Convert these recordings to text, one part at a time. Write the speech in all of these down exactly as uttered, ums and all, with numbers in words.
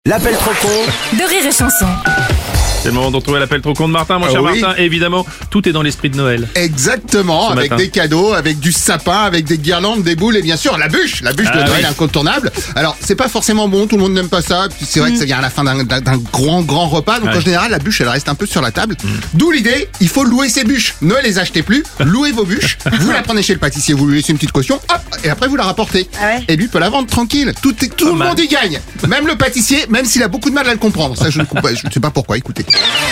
L'appel trop con de Rire et Chanson. C'est le moment de retrouver l'appel trop con de Martin, mon cher Ah oui. Martin. Et évidemment, tout est dans l'esprit de Noël. Exactement, Ce avec matin. des cadeaux, avec du sapin, avec des guirlandes, des boules et bien sûr la bûche, la bûche Ah de Noël oui. incontournable. Alors c'est pas forcément bon, tout le monde n'aime pas ça, puis c'est vrai que ça vient à la fin d'un d'un- d'un grand grand repas, donc Ouais. en général la bûche elle reste un peu sur la table. D'où l'idée, il faut louer ses bûches, ne les achetez plus, louez vos bûches, vous la prenez chez le pâtissier, vous lui laissez une petite caution, hop, et après vous la rapportez. Ah ouais. Et lui peut la vendre tranquille, tout, est- tout le mal. monde y gagne, même le pâtissier, même s'il a beaucoup de mal à le comprendre. Ça je ne comprends pas, je ne sais pas pourquoi, écoutez.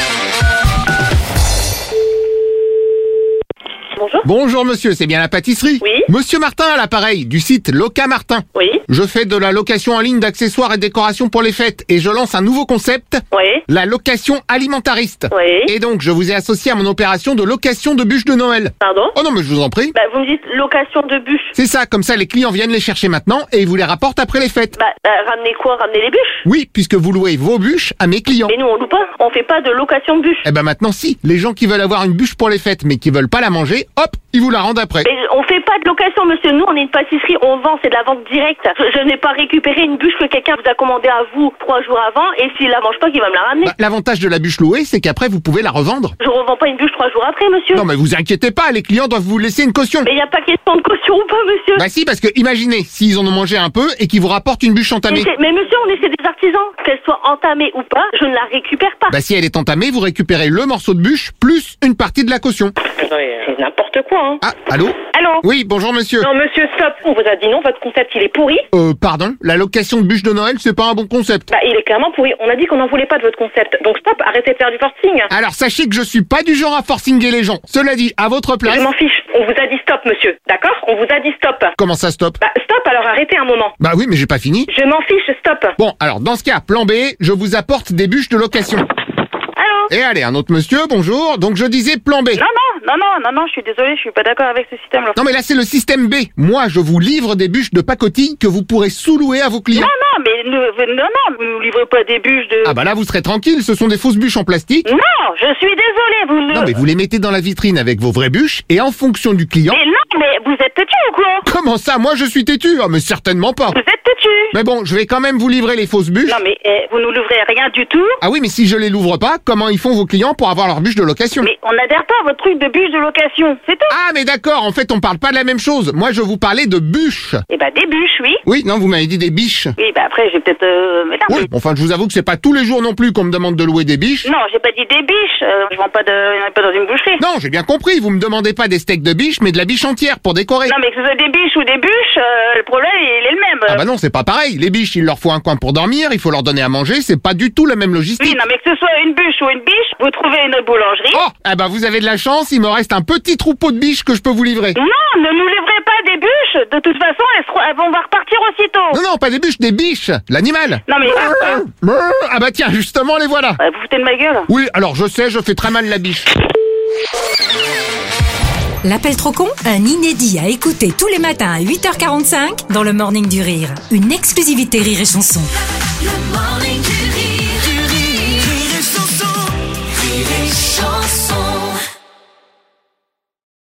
Bonjour. Bonjour monsieur, c'est bien la pâtisserie? Oui. Monsieur Martin à l'appareil, du site Loca Martin. Oui. Je fais de la location en ligne d'accessoires et décorations pour les fêtes et je lance un nouveau concept, Oui. la location alimentariste. Oui. Et donc je vous ai associé à mon opération de location de bûches de Noël. Pardon? Oh non mais je vous en prie. Bah, vous me dites location de bûches. C'est ça, comme ça les clients viennent les chercher maintenant et ils vous les rapportent après les fêtes. Bah, bah, ramenez quoi? Ramenez les bûches? Oui, puisque vous louez vos bûches à mes clients. Mais nous, on loue pas. On fait pas de location de bûches. Eh ben maintenant si, les gens qui veulent avoir une bûche pour les fêtes mais qui veulent pas la manger, hop, ils vous la rendent après. Mais on fait pas de location, monsieur. Nous, on est une pâtisserie. On vend. C'est de la vente directe. Je, je n'ai pas récupéré une bûche que quelqu'un vous a commandée à vous trois jours avant. Et s'il la mange pas, qu'il va me la ramener. Bah, l'avantage de la bûche louée, c'est qu'après vous pouvez la revendre. Je revends pas une bûche trois jours après, monsieur. Non mais vous inquiétez pas, les clients doivent vous laisser une caution. Mais y a pas question de caution ou pas, monsieur. Bah si, parce que imaginez, s'ils en ont mangé un peu et qu'ils vous rapportent une bûche mais, entamée. c'est- mais monsieur, on essaie des artisans. Qu'elle soit entamée ou pas, je ne la récupère pas. Bah si elle est entamée, vous récupérez le morceau de bûche plus une partie de la caution. C'est n'importe quoi, hein. Ah, allô? Allô? Oui, bonjour monsieur. Non, monsieur, stop. On vous a dit non. Votre concept, il est pourri. Euh, pardon, la location de bûche de Noël, c'est pas un bon concept. Bah, il est clairement pourri. On a dit qu'on n'en voulait pas de votre concept. Donc stop, arrêtez de faire du forcing. Alors sachez que je suis pas du genre à forcinger les gens. Cela dit, à votre place... Je m'en fiche. On vous a dit stop, monsieur. D'accord? On vous a dit stop. Comment ça stop? Bah, stop, alors arrêtez un moment. Bah oui, mais j'ai pas fini. Je m'en fiche, stop. Bon, alors dans ce cas, plan B, je vous apporte des bûches de location. Allô? Et allez, un autre monsieur, bonjour. Donc je disais plan B. Non, non, non, non, non, non, je suis désolé, je suis pas d'accord avec ce système-là. Non mais là c'est le système B. Moi, je vous livre des bûches de pacotille que vous pourrez sous-louer à vos clients. Non, non, mais ne, non, non, vous nous livrez pas des bûches de... Ah bah là vous serez tranquille, ce sont des fausses bûches en plastique. Non, je suis désolé, vous ne... Non mais vous les mettez dans la vitrine avec vos vraies bûches et en fonction du client... Mais non, mais vous êtes têtu ou quoi? Comment ça? Moi je suis têtu? Ah mais certainement pas. Vous êtes têtu. Mais bon, je vais quand même vous livrer les fausses bûches. Non, mais eh, vous nous livrez rien du tout. Ah oui, mais si je les l'ouvre pas, comment ils font vos clients pour avoir leurs bûches de location? Mais on n'adhère pas à votre truc de bûches de location, c'est tout. Ah mais d'accord, en fait on parle pas de la même chose. Moi je vous parlais de bûches. Eh bah, des bûches, oui. Oui, non, vous m'avez dit des biches. Oui, bah après, j'ai peut-être... Euh... mais non, Oui, enfin je vous avoue que c'est pas tous les jours non plus qu'on me demande de louer des biches. Non, j'ai pas dit des biches. Euh, je vends pas de, il y en a pas dans une boucherie. Non, j'ai bien compris, vous me demandez pas des steaks de biche, mais de la biche entière pour décorer. Non, mais que ce soit des biches ou des bûches, euh, le problème, il est le même. Ah bah non, c'est pas pareil. Les biches, il leur faut un coin pour dormir, il faut leur donner à manger, c'est pas du tout la même logistique. Oui, non, mais que ce soit une bûche ou une biche, vous trouvez une boulangerie. Oh, eh ben vous avez de la chance, il me reste un petit troupeau de biches que je peux vous livrer. Non, ne nous livrez pas des bûches. De toute façon, elles, seront, elles vont repartir aussitôt. Non, non, pas des bûches, des biches, l'animal. Non, mais... euh, Ah bah tiens, justement, les voilà. euh, vous foutez de ma gueule. Oui, alors je sais, je fais très mal la biche. L'appel trop con, un inédit à écouter tous les matins à huit heures quarante-cinq dans le Morning du Rire. Une exclusivité Rire et Chanson. Le morning du rire.